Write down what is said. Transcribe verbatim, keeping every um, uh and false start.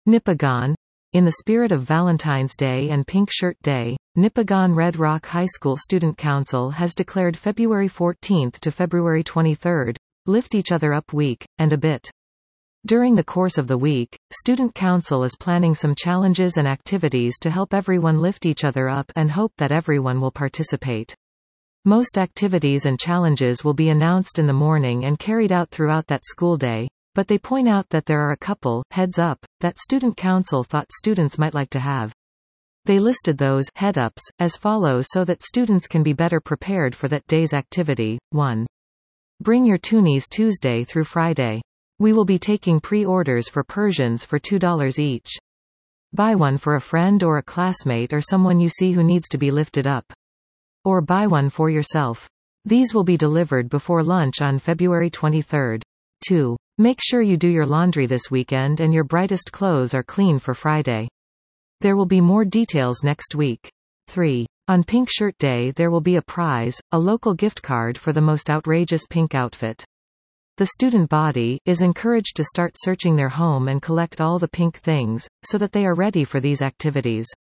Nipigon. In the spirit of Valentine's Day and Pink Shirt Day, Nipigon Red Rock High School Student Council has declared February fourteenth to February twenty-third, Lift Each Other Up Week, and a bit. During the course of the week, Student Council is planning some challenges and activities to help everyone lift each other up and hope that everyone will participate. Most activities and challenges will be announced in the morning and carried out throughout that school day, but they point out that there are a couple, heads up, that Student Council thought students might like to have. They listed those head-ups as follows so that students can be better prepared for that day's activity. one. Bring your toonies Tuesday through Friday. We will be taking pre-orders for Persians for two dollars each. Buy one for a friend or a classmate or someone you see who needs to be lifted up. Or buy one for yourself. These will be delivered before lunch on February twenty-third. two. Make sure you do your laundry this weekend and your brightest clothes are clean for Friday. There will be more details next week. three. On Pink Shirt Day there will be a prize, a local gift card for the most outrageous pink outfit. The student body is encouraged to start searching their home and collect all the pink things, so that they are ready for these activities.